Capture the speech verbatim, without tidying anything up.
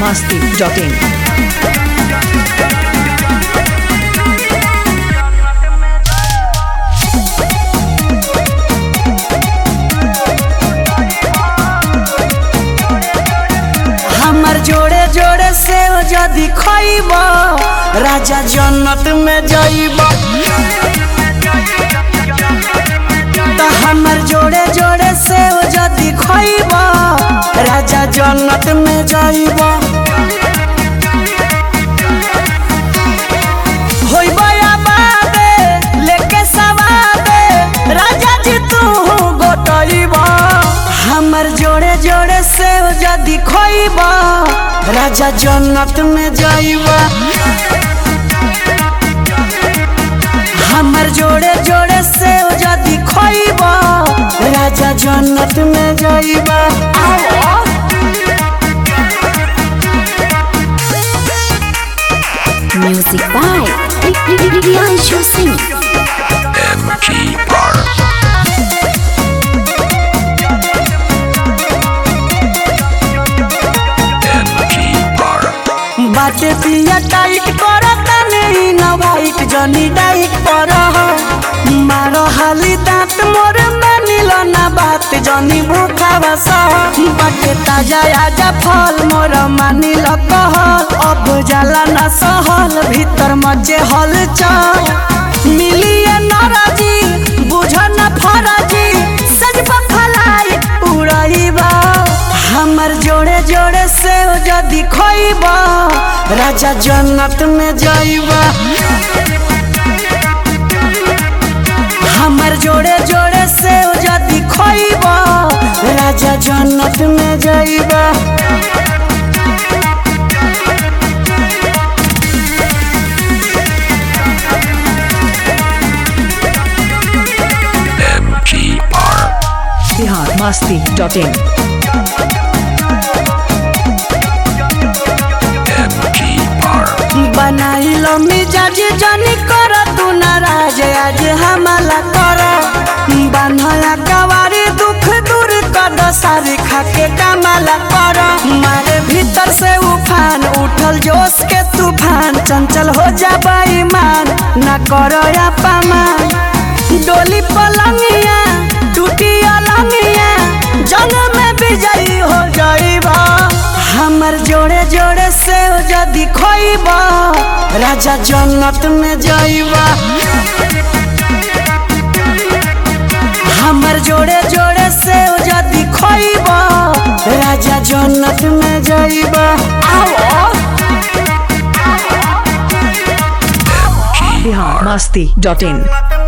masti dot in. हमर जोड़े जोड़े से जदि खइब राजा जन्नत में जाइब। तो हमर जोड़े जोड़े से जदि खइब राजा जन्नत में जाइब। होइब आबादे लेके सवादे राजा जी तू गोटइब। हमर जोड़े जोड़े से जदि खइब राजा जन्नत में जाइब। हमर जोड़े जोड़े से जदि खइब राजा जन्नत में जाइब। Music by Riyanshu Singh. M G R. बाटे पिया टाइट करता नहीं ना वाइट जनी डाइट पर मारो हाली दांत मोर मानिल ना बात जनी भूखा बस। बाटे ताजा आजा फल मोर मानिल कहल अब जाला ना सहल भीतर मचे हल चल मिलिए नाराजी बुझ न फराजी सज पखलाई उड़ाइबा। हमर जोड़े जोड़े से जदि खइब राजा जन्नत में जाइब। हमर जोड़े जोड़े से जदि खइब राजा जन्नत में जाइब। M G R. Bihar masti dot in. बनाइलो मिजाज जनी कर तू नाराज आज हमला कर बान्हया कवारी दुख दूर कर सारी खाके कमला कर। मारे भीतर से उफान उठल जोश के तूफान चंचल हो जा बेईमान न करो अपमान। डोली पलंगिया टूटी अलंगिया जंग में विजयी हो जाइबा। हमर जोड़े जोड़े से जदि खइब राजा जन्नत में जाइब। हमर जोड़े जोड़े से जदि खइब राजा जन्नत में जाइब। Bihar masti dot in.